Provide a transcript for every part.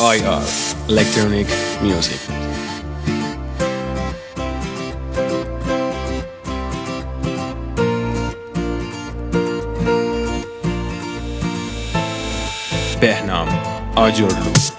IR Electronic Music. بهنام آجرلو.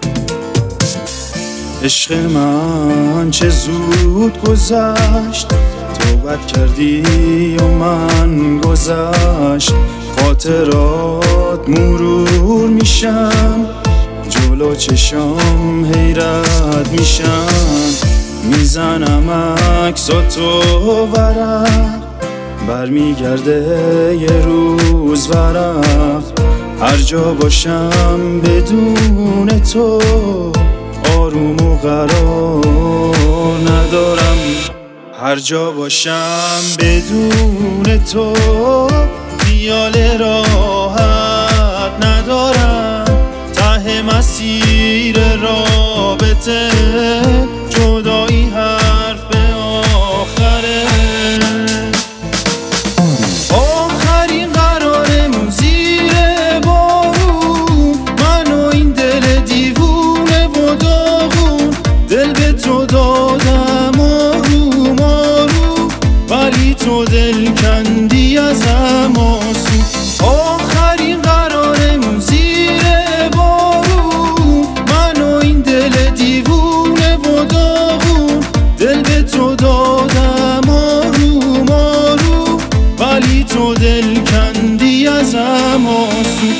عشق من چه زود گذشت، توبت کردی و من گذشت. خاطرات مرور میشن، جلو چشام حیرت میشن. میزنم عکساتو ورق، برمیگرده یه روز ورق. هر جا باشم بدون تو آروم و قرار ندارم. هر جا باشم بدون تو خیال راحت ندارم. ته مسیر رابطه جدایی حرف آخره. آخرین قرارمون زیر بارون، من و این دل دیوونه و داغون. دل به تو دادم آروم آروم، ولی تو دل کندی ازم آسون. آخرین قرارمون زیر بارون، من و این دل دیوونه و داغون. دل به تو دادم آروم آروم، ولی تو دل کندی ازم آسون.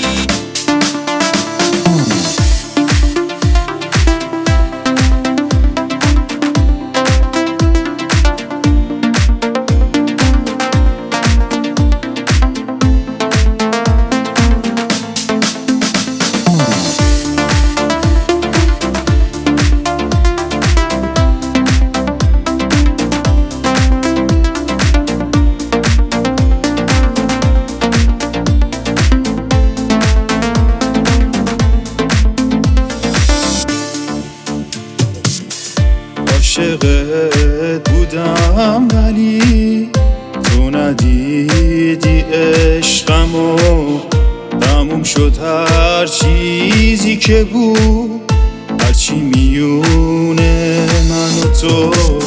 عاشقت بودم ولی تو ندیدی عشقمو. تموم شد هر چیزی که بود، هرچی میونه من و تو.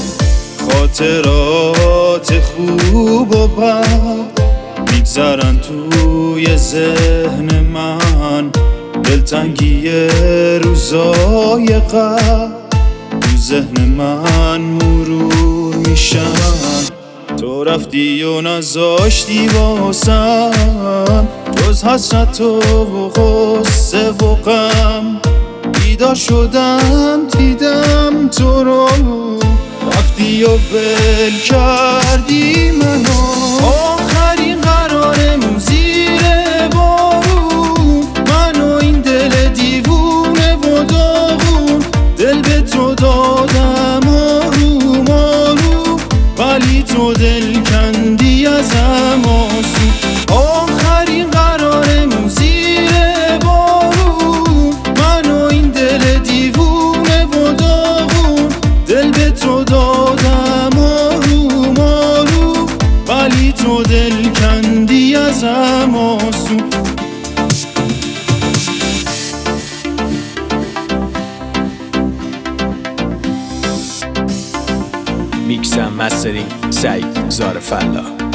خاطرات خوب و بد میگذرن توی ذهن من. دلتنگی روزای قبل تو ذهن من مرور میشن. تو رفتی و نذاشتی واسم جز حسرت و غصه و غم. بیدار شدم دیدم تو رو، رفتی و ول کردی منو. آخرین قرارمون زیر بارون، من و این دل دیوونه و داغون. دل به تو دادم آروم آروم، ولی تو دل کندی ازم آسون. آخرین قرارمون زیر بارون، من و این دل دیوونه و داغون. دل به تو دادم آروم آروم، ولی تو دل کندی ازم آسون. میکس و مسترینگ سعید زارفالله.